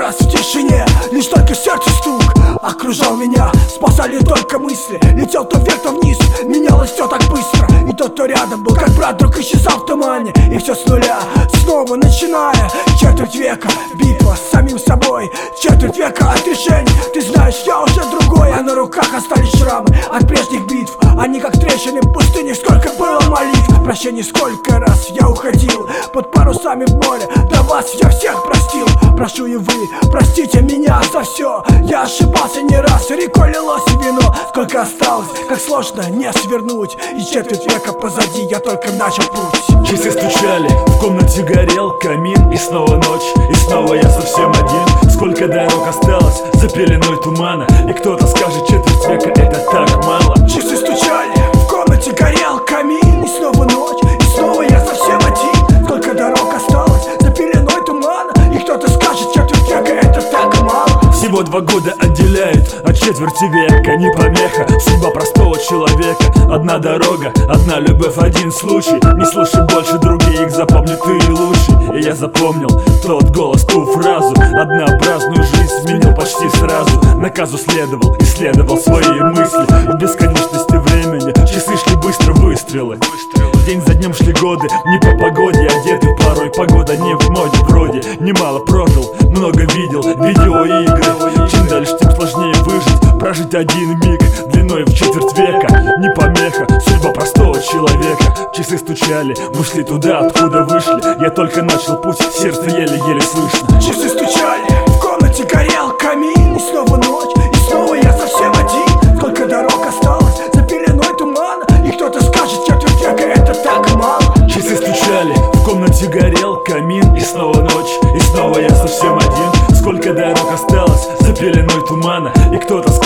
раз в тишине, лишь только сердце стук окружал меня, спасали только мысли. Летел то вверх, то вниз, менялось все так быстро. И тот, кто рядом был, как брат, вдруг исчезал в тумане. И все с нуля, снова начиная. Четверть века, битва с самим собой. Четверть века отрешений, ты знаешь, я уже другой. А на руках остались шрамы от прежних битв. Они как трещины в пустыне, сколько было молитв. Прощение, сколько раз я уходил под парусами в море. До вас я всех простил. Прошу и вы, простите меня за все. Я ошибался не раз, рекой лилось вино. Сколько осталось, как сложно не свернуть. И четверть века позади, я только начал путь. Часы стучали, в комнате горел камин. И снова ночь, и снова я совсем один. Сколько дорог осталось за пеленой тумана. И кто-то скажет, четверть века это так мало. Часы стучали, в комнате горел камин. И снова ночь, и снова я совсем один. Сколько дорог осталось за пеленой тумана. И кто-то скажет, четверть века это так мало. Всего 2 года отделяют от четверти века. Не помеха, судьба простого человека. Одна дорога, одна любовь, один случай. Не слушай больше других, запомни ты лучший. И я запомнил тот голос, ту фразу. Однообразную жизнь сменил почти сразу. Наказу следовал, исследовал свои мысли. В бесконечности времени часы шли быстро, выстрелы. День за днем шли годы, не по погоде одеты порой. Погода не в моде вроде. Немало прожил, много видел видеоигры. Чем дальше, тем сложнее выжить. Прожить один миг длиной в четверть века. Не помеха, судьба простого человека. Часы стучали, мы шли туда, откуда вышли. Я только начал путь, сердце еле-еле слышно. Часы стучали, в комнате горел камин. И снова ночь, и снова я совсем один. Сколько дорог осталось за пеленой тумана. И кто-то скажет, четверть века это так мало. Часы стучали, в комнате горел камин. И снова ночь, и снова я совсем один. Сколько дорог осталось за пеленой тумана. И кто-то скажет,